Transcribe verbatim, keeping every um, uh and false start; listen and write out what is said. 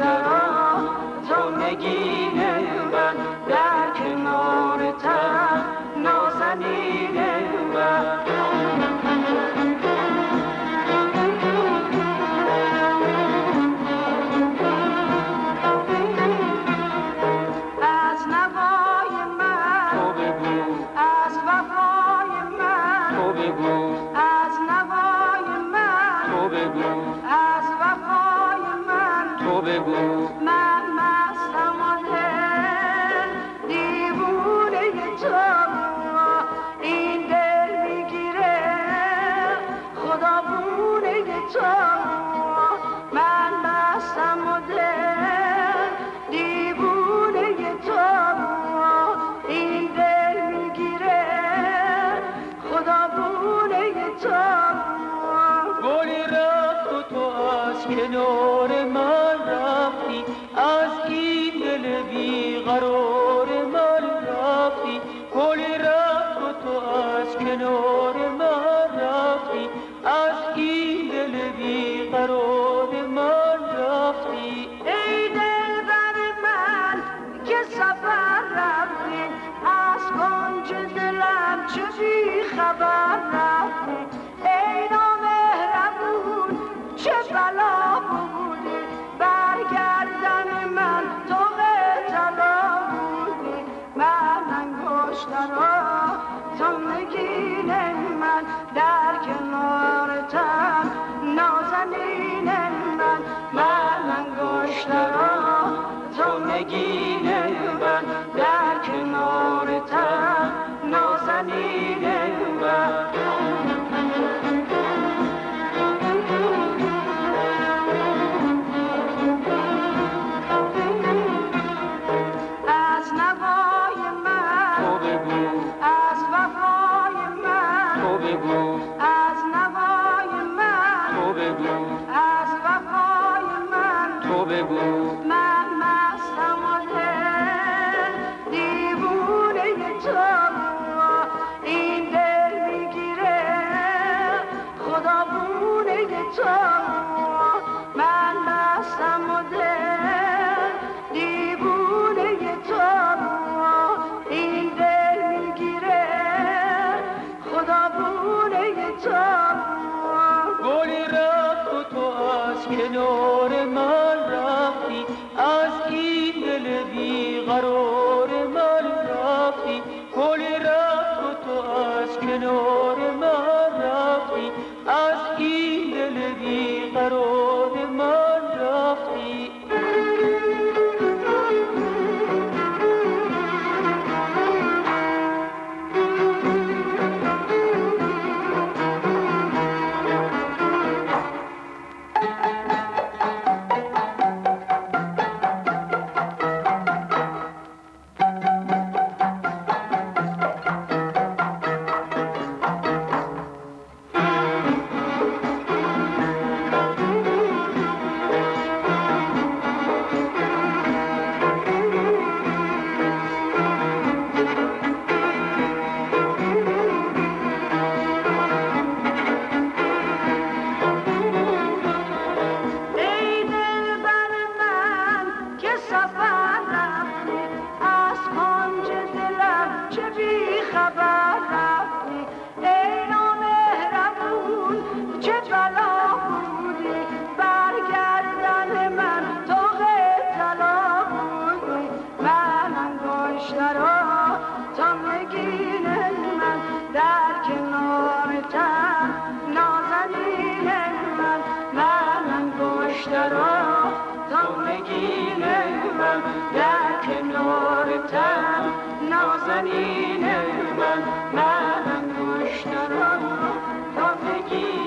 انگشترا تو نگین من در کنار تن نازنین من از نوای من تو بگو از وفای من تو بگو از نوای من تو بگو از وفای من تو بگو من مستم و دل دیوونه تو این دل میگیره خدا بونه تو من مستم و دل دیوونه تو این دل میگیره خدا بونه تو گلی رفت و تو از کنار من رفتی از این دل بیقرار من رفتی گلی رفت و تو از کنار من رفتی از این دل بیقرار من رفتی ای دلبر من که سفر رفتی از کنج دلم چه بی خبر رفتی ای نامهربون چه بلا بودی برگردن من تو طلا بودی من انگشترا تو نگین من در کنار تن نازنین من من انگشترا تو نگین من در کنار تن نازنین من از نوای من تو بگو از وفای من تو بگو از نوای من تو بگو از وفای من تو بگو من مستم و دل دیوونه تو این دل میگیره خدا بونه تو من مستم و دل دیوونه تو این دل میگیره خدا بونه تو گلی رفت و تو از کنار من رفتی از این دل بیقرار من رفتی گلی رفت و تو از کنار من رفتی از این دل بیقرار من رفتی ای دلبر من که سفر رفتی از کنج دلم چه بی خبر رفتی ای نامهربون چه بلا بودی برگردن من تو طلا بودی من انگشترا تو نگین من در کنار تن نازنین من من انگشترا تو نگین من در کنار تن نازنین من من انگشترا تو نگین